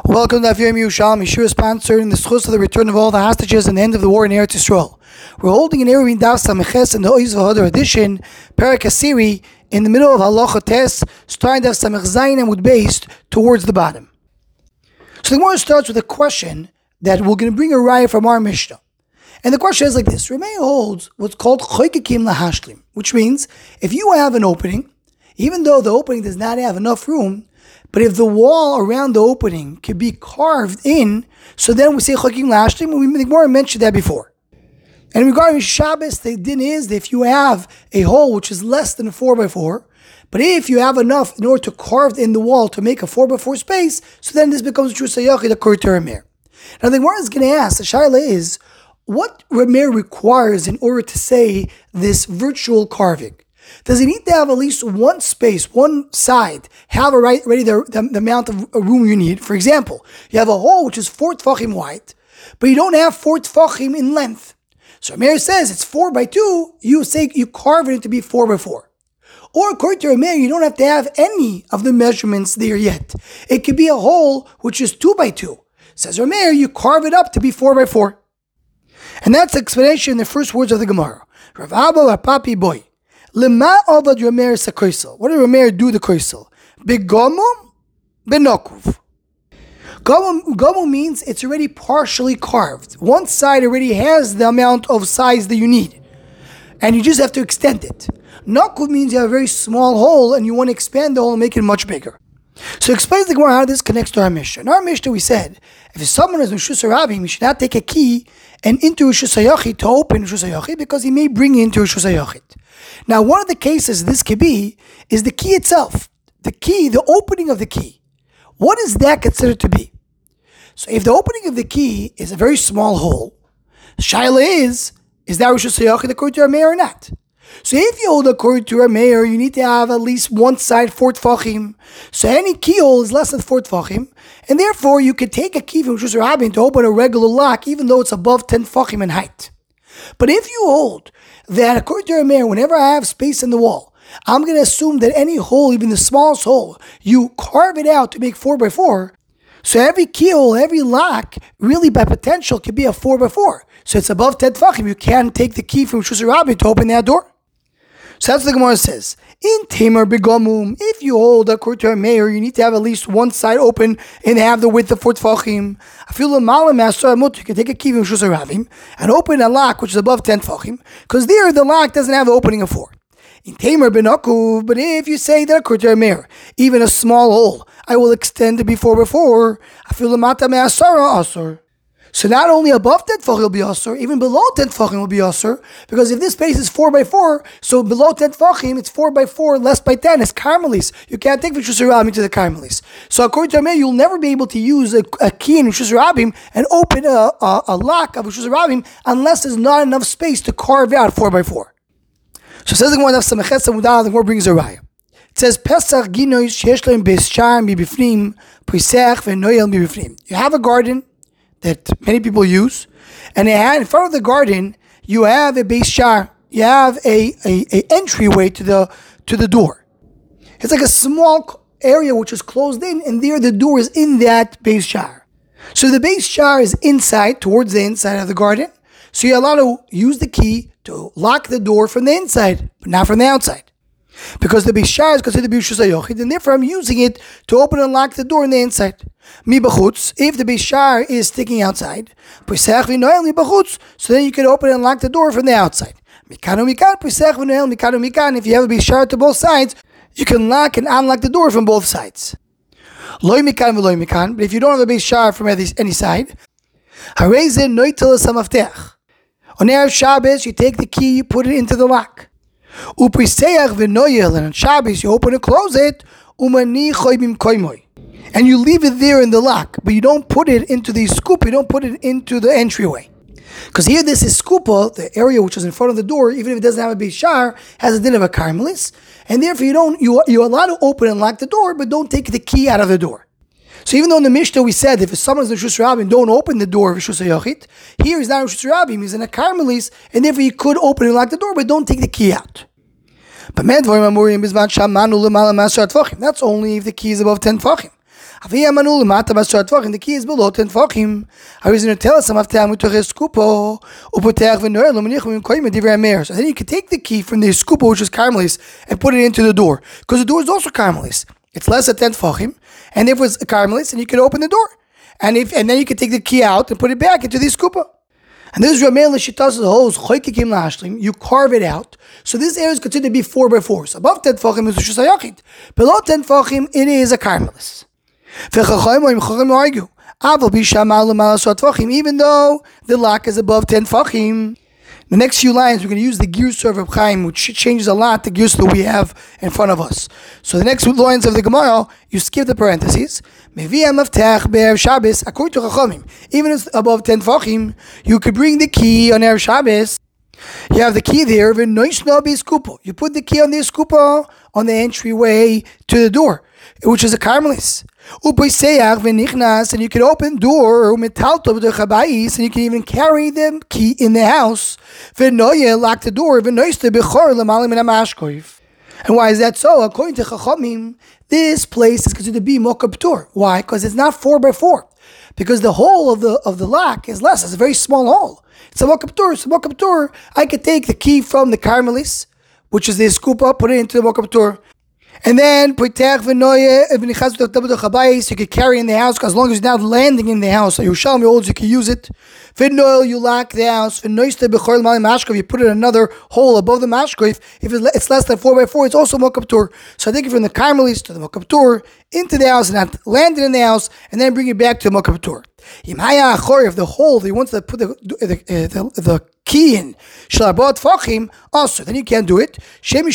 Welcome to Avim Yerushalmi. Yeshua is sponsoring the schus of the return of all the hostages and the end of the war in Eretz Yisrael. We're holding an Eruvin Daf Samiches in the Oiz V'Hodar edition, Perek Asiri, in the middle of Halacha Tes, starting Daf Samich Zayin and Mud Beis towards the bottom. So the Gemara starts with a question that we're going to bring a raya from our Mishnah. And the question is like this: Rameh holds what's called Choykekim Lahashlim, which means if you have an opening, even though the opening does not have enough room, but if the wall around the opening can be carved in, so then we say Choykekim Lahashlim, and the Gemara mentioned that before. And regarding Shabbos, the din is that if you have a hole which is less than a 4x4, but if you have enough in order to carve in the wall to make a 4x4 space, so then this becomes true Sayachid, the Korei Torah Meir. Now the Gemara is going to ask, the Shaila is, what Rameir requires in order to say this virtual carving? Does it need to have at least one space, one side, have already the amount of room you need? For example, you have a hole which is 4 tfachim wide, but you don't have 4 tfachim in length. So Rameir says it's 4x2, you say you carve it to be 4x4. Or according to Rameir, you don't have to have any of the measurements there yet. It could be a hole which is 2x2. Says Rameir, you carve it up to be 4x4. And that's the explanation in the first words of the Gemara. Rav Abba Papi Boy. Lema avad Rameir sakoisel. What did Rameir do the koisel? Begomum benokuv. Gomum means it's already partially carved. One side already has the amount of size that you need, and you just have to extend it. Nokuv means you have a very small hole and you want to expand the hole and make it much bigger. So explains the Gemara how this connects to our Mishnah. In our Mishnah we said, if someone has Rishus Harabim, he should not take a key and into Rishus HaYachid to open Rishus HaYachid because he may bring it into Rishus HaYachid. Now one of the cases this could be is the key itself. The key, the opening of the key. What is that considered to be? So if the opening of the key is a very small hole, Shaila is that Rishus HaYachid according to our Meir or not? So if you hold according to our Meir, you need to have at least one side 4 tfachim. So any keyhole is less than 4 tfachim, and therefore you could take a key from Rishus Harabim to open a regular lock, even though it's above 10 tfachim in height. But if you hold that according to our Meir, whenever I have space in the wall, I'm going to assume that any hole, even the smallest hole, you carve it out to make 4x4. So every keyhole, every lock, really by potential could be a 4x4. So it's above 10 tfachim. You can't take the key from Rishus Harabim to open that door. So that's what the Gemara says. In Tamer Begomum, if you hold according to a Meir, you need to have at least one side open and have the width of 4 tfachim. I feel you can take a key from Rishus Harabim and open a lock which is above 10 tfachim, because there the lock doesn't have the opening of 4. In Tamer Benakuv, but if you say that according to a Meir, even a small hole, I will extend to be 4x4. I feel asar. So not only above 10 tfachim will be asur, even below 10 tfachim will be asur, because if this space is 4x4, so below 10 tfachim, it's 4x4, less by 10, it's Carmelis. You can't take Rishus Harabim to the Carmelis. So according to Rameir, you'll never be able to use a key in Rishus Harabim and open a lock of Rishus Harabim unless there's not enough space to carve out 4x4. So it says the Gemara of Samechet Samudal, the Gemara brings a raya. It says, Pesach ginois sheyesh lehem beis shar mibifnim, Pesach v'noyel mibifnim. You have a garden that many people use, and in front of the garden you have a beis shar. You have a entryway to the door. It's like a small area which is closed in, and there the door is in that beis shar. So the beis shar is inside, towards the inside of the garden. So you're allowed to use the key to lock the door from the inside, but not from the outside. Because the beis shar is considered to be Rishus HaYachid, and therefore I'm using it to open and lock the door on the inside. Mi b'chutz, if the beis shar is sticking outside, Pesach v'noel mi b'chutz, so then you can open and lock the door from the outside. Mikan u'mikan, Pesach v'noel mikan u'mikan. If you have a beis shar to both sides, you can lock and unlock the door from both sides. Loy mikan v'loy mikan, but if you don't have a beis shar from any side, harei noitel hamaftech. On Erev Shabbos, you take the key, you put it into the lock. Upriseach v'noyel, and on Shabbos you open and close it. Umani choybim koimoy, and you leave it there in the lock, but you don't put it into the scoop. You don't put it into the entryway, because here this is skupa, the area which is in front of the door, even if it doesn't have a beis shar, has a din of a Carmelis, and therefore you're allowed to open and lock the door, but don't take the key out of the door. So even though in the Mishnah we said if someone is in Rishus Harabim, don't open the door of Rishus HaYachid, here he's not in Rishus Harabim, he's in a Carmelis, and therefore you could open and lock the door, but don't take the key out. But that's only if the key is above 10 tfachim. The key is below 10 tefachim. Harizinu tell us skupo. So then you can take the key from the skupo, which is carmelis, and put it into the door, because the door is also carmelis. It's less than 10 tefachim, and if it's carmelis, and you can open the door, and then you can take the key out and put it back into the skupo. And this is Rameh L'Shitas the holes choykikim la'ashlim. You carve it out. So this area is considered to be 4x4. So above 10 tefachim is Rishus HaYachid. Below 10 tefachim it is a carmelis. V'chachayim argue. Even though the lock is above 10 tefachim. The next few lines we're going to use the Girsa of Reb Chaim, which changes a lot the Girsa that we have in front of us. So the next lines of the Gemara, you skip the parentheses. According to Chachamim, even if it's above 10 tefachim, you could bring the key on Erev Shabbos. You have the key there. You put the key on the skupa on the entryway to the door, which is a carmelis. And you can open door and you can even carry the key in the house. Lock the door. And why is that so? According to Chachamim, this place is considered to be Mokab Tur. Why? Because it's not 4x4. Because the hole of the lock is less. It's a very small hole. It's a Mokab Tur. So Mokab Tur, I could take the key from the carmelis, which is the skupa, put it into the Mokab Tur. And then you could carry in the house, as long as you're not landing in the house. So Yerushalmi holds you can use it. You lock the house. You put it in another hole above the mashkoif. If it's less than 4x4, it's also Mokab Tur. So I take it from the carmelis to the Mokab Tur into the house and not land it in the house and then bring it back to the Mokab Tur. If the hole that he wants to put the key in, also, then you can't do it.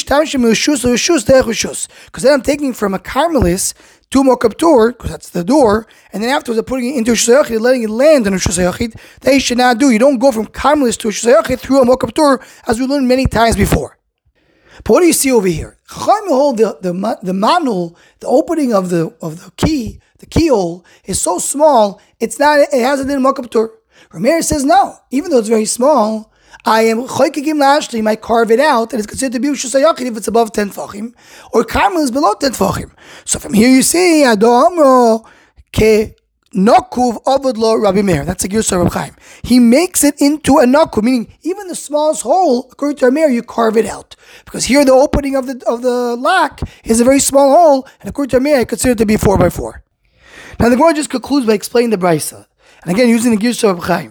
Because then I'm taking from a carmelis to Mokab Tur, because that's the door, and then afterwards I'm putting it into Rishus HaYachid, letting it land in Rishus HaYachid. That you should not do. You don't go from carmelis to Rishus HaYachid through a Mokab Tur, as we learned many times before. But what do you see over here? Chachamim hold the manul, the opening of the key, the keyhole is so small, it hasn't been Mokab Tur. Rameir says no, even though it's very small, I am choykikim la'ashlim, I carve it out, and it's considered to be Rishus HaYachid if it's above 10 tefachim, or carmel is below 10 tefachim. So from here you see, Ado Amro ke nokuv avod lo Rabbi Meir. That's a Girsa of Reb Chaim. He makes it into a nokuv, meaning even the smallest hole, according to Rabbi Meir, you carve it out. Because here the opening of the lock is a very small hole, and according to Rabbi Meir, I consider it to be 4x4. Now the Gemara just concludes by explaining the Brisa. And again, using the Girsa of Reb Chaim.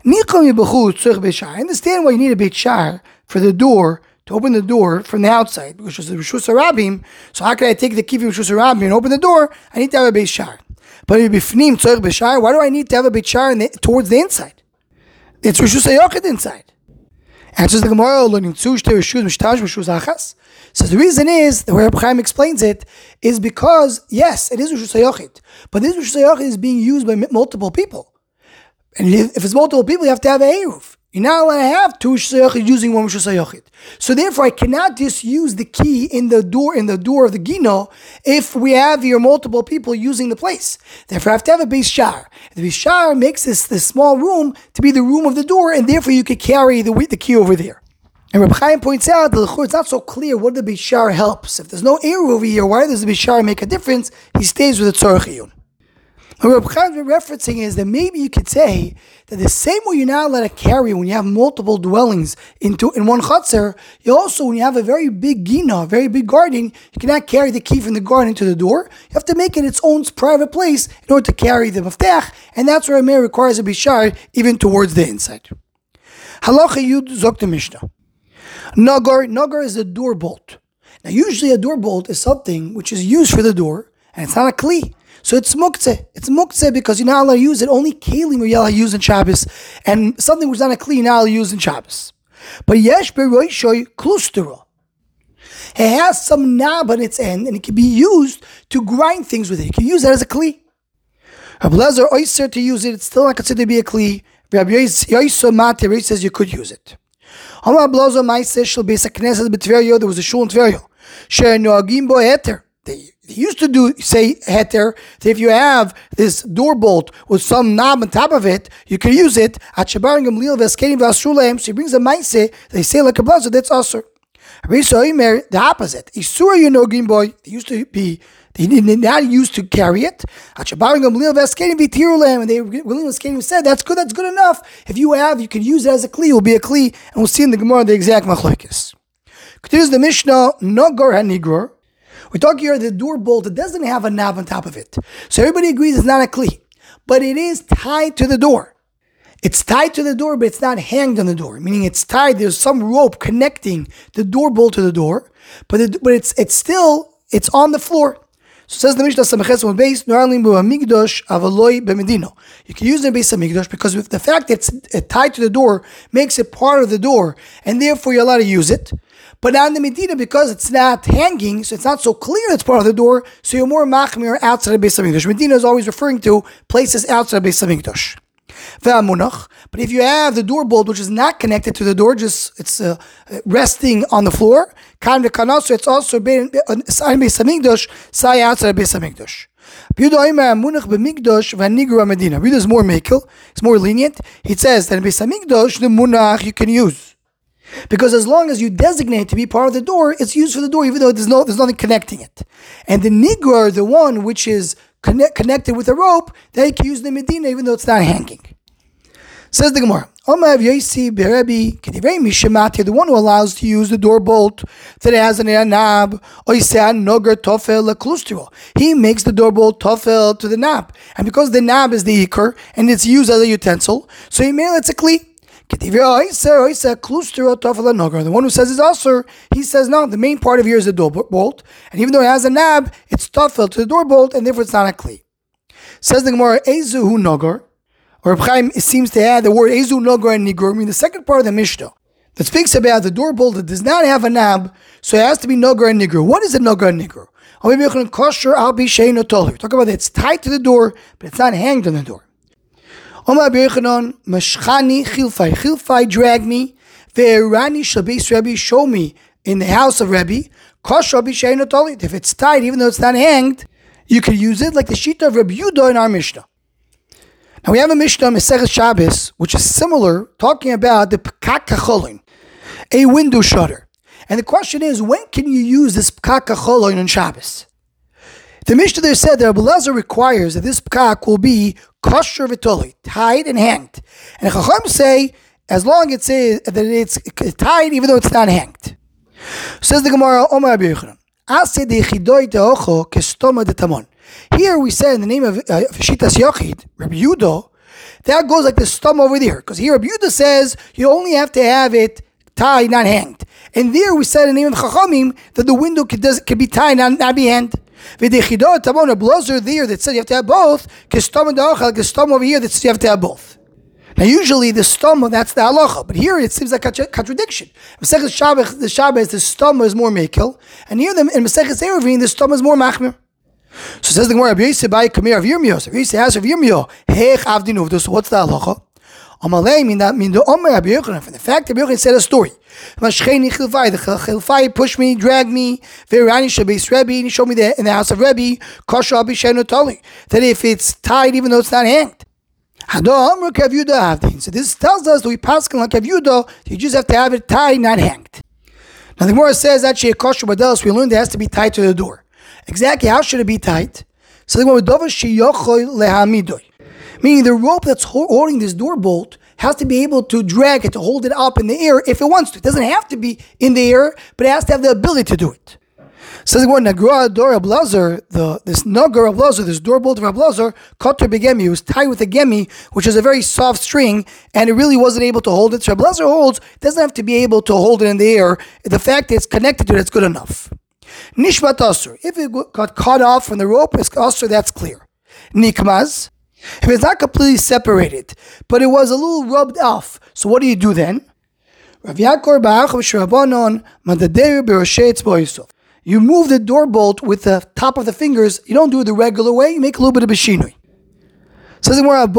I understand why you need a Beit Shar for the door, to open the door from the outside, which is the Rishus HaRabim. So how can I take the key from Rishus HaRabim and open the door? I need to have a Beit Shar. But why do I need to have a Beit Shar towards the inside? It's Rishus HaYachid inside. Answers the Gemara, says the reason is, the way Reb Chaim explains it, is because, yes, it is Rishus HaYachid, but this Rishus HaYachid is being used by multiple people. And if it's multiple people, you have to have an Eruv. You're not allowed to have two Rishus HaYachid using one Rishus HaYachid. So therefore, I cannot just use the key in the door of the Gino if we have here multiple people using the place. Therefore, I have to have a Beit Shar. The Beit Shar makes this small room to be the room of the door, and therefore you could carry the key over there. And Reb Chaim points out that it's not so clear what the Beit Shar helps. If there's no Eruv over here, why does the Beit Shar make a difference? He stays with the Tzorech Iyun. What Reb Chaim is referencing is that maybe you could say that the same way you're not allowed to carry when you have multiple dwellings in one chutzner, you also, when you have a very big gina, a very big garden, you cannot carry the key from the garden to the door. You have to make it its own private place in order to carry the maftach, and that's where a mayor requires a bishar even towards the inside. Halacha Yud Zok the Mishnah. Nagar is a door bolt. Now usually a door bolt is something which is used for the door, and it's not a kli. So it's muktzeh. It's muktzeh because you're not allowed to use it. Only kelim you're allowed to use in Shabbos, and something which is not a kli you're not allowed to use in Shabbos. But yesh beroishoy klustera. It has some knob on its end, and it can be used to grind things with it. You can use that as a kli. Rabbi Lezer oyser to use it. It's still not considered to be a kli. Rabbi Yoiso Mati says you could use it. There was a shul in Tveria. They used to say heter, that if you have this door bolt with some knob on top of it, you can use it. So he brings a maise, they say like a blazer, that's asur. The opposite. Isur boy. It used to be They did not used to carry it. And they said, that's good enough. If you can use it as a kli, it will be a kli. And we'll see in the Gemara the exact machlokes. Continues the Mishnah, Nogor HaNigror. We're talking here the door bolt that doesn't have a knob on top of it. So everybody agrees it's not a kli. But it is tied to the door. It's tied to the door, but it's not hanged on the door. Meaning it's tied, there's some rope connecting the door bolt to the door. But it's on the floor. So says the Mishnah Samaches on base, Migdosh Avaloi Bemedino. You can use the base of Migdosh because with the fact that it's tied to the door makes it part of the door, and therefore you're allowed to use it. But on the Medina, because it's not hanging, so it's not so clear it's part of the door, so you're more machmir outside the base of Migdosh. Medina is always referring to places outside the base of Migdosh. But if you have the door bolt which is not connected to the door, just it's resting on the floor, so it's also been outside the base of Migdosh, outside the base of Migdosh. Yehuda is more makel, it's more lenient. He says that in base of Migdosh, the munach you can use. Because as long as you designate to be part of the door, it's used for the door, even though there's nothing connecting it. And the nigur, the one which is connected with a rope, that you can use the medina, even though it's not hanging. Says the Gemara, the one who allows to use the door bolt that has an knob, he makes the door bolt tofel to the knob. And because the knob is the ikar, and it's used as a utensil, so he made it's a kli. The one who says it's asur, he says no, the main part of here is the door bolt, and even though it has a knob, it's tofel to the door bolt, and therefore it's not a kli. Says the Gemara, Ezuhu Nogar, or Reb Chaim seems to add the word Ezu Nogar and Nigur, meaning the second part of the Mishnah that speaks about the door bolt that does not have a knob, so it has to be Nogar and Nigur. What is a Nogar and Nigur? We're talking about it. It's tied to the door, but it's not hanged on the door. Chilfai drag me, ve'erani shel beis Rebbe, show me in the house of Rebbe, if it's tied, even though it's not hanged, you can use it like the shita of Rabbi Yudah in our Mishnah. Now we have a Mishnah, Maseches Shabbos, which is similar, talking about the pekak kacholin, a window shutter. And the question is, when can you use this pekak kacholin on Shabbos? The Mishnah there said that Rabbi Elazar requires that this pekak will be kosher v'toli, tied and hanged. And the Chacham say, as long as it says that it's tied, even though it's not hanged. Says the Gemara, Omar Rabbi Yochanan, here we say in the name of Shitas Yochid, Rabbi Yudah, that goes like the stum over there. Because here Rabbi Yudah says you only have to have it tied, not hanged. And there we said in the name of Chachamim that the window can be tied, not be hanged. V'dechidah tamon, a blazer there that says you have to have both, like the stum over here that says you have to have both. Now usually the stum, that's the halacha, but here it seems like a contradiction. Maseches Shabbos, the stum is more mekel, and here in Maseches Eruvin, the stum is more machmir. So says the Gemara, Rabbi Yosef by Kamir of Yirmiyah. Rabbi Yosef asks of Yirmiyah, Hech Avdinu. So what's the halacha? Amalei mean the Omer Rabbi Yochanan. From the fact that Rabbi Yochanan said a story. The Chilfai pushed me, dragged me. Ve'erani shel beis Rebbe, and he showed me that in the house of Rebbe, Kosher Abi Sheinu Tali, that if it's tied, even though it's not hanged. So this tells us that we pass like Rav Yudah, you just have to have it tied, not hanged. Now the Gemara says actually a kosher badelos, we learned it has to be tied to the door. Exactly how should it be tied? So the Gemara meaning the rope that's holding this door bolt has to be able to drag it, to hold it up in the air if it wants to. It doesn't have to be in the air, but it has to have the ability to do it. So the word Nagra Dor Ablazer, this Nagar Ablazer, this door bolt of Ablazer, Kotter Begemi, was tied with a gemi, which is a very soft string, and it really wasn't able to hold it. So Ablazer holds, it doesn't have to be able to hold it in the air. The fact that it's connected to it, it's good enough. Nishmat Asur, if it got cut off from the rope, it's Asur, that's clear. Nikmaz, if it's not completely separated, but it was a little rubbed off, so what do you do then? Rav Yaakov Ba'achav Shrabanon Madadeir Beroshet Boisov. You move the door bolt with the top of the fingers. You don't do it the regular way. You make a little bit of a shinui. Says the Gemara,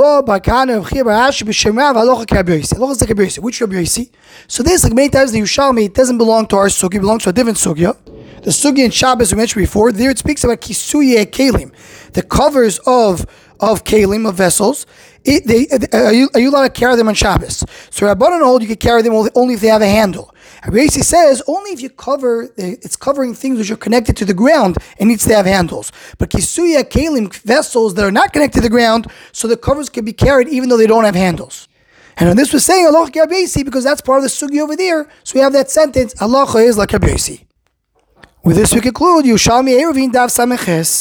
which Rabbi Yossi? So this, like many times the Yerushalmi, it doesn't belong to our sugi, it belongs to a different sugya. The sugi in Shabbos we mentioned before, there it speaks about kisuye kelim, the covers of of kalim, of vessels, are you allowed to carry them on Shabbos? So Rabbanan hold you can carry them only if they have a handle. Rabbi Yossi says only if you it's covering things which are connected to the ground and needs to have handles. But kisuya kalim, vessels that are not connected to the ground, so the covers can be carried even though they don't have handles. And when this was saying Allah Rabbi Yossi, because that's part of the sugi over there, so we have that sentence, Allah is like Rabbi Yossi. With this we conclude Yerushalmi Eruvin Daf Sameches.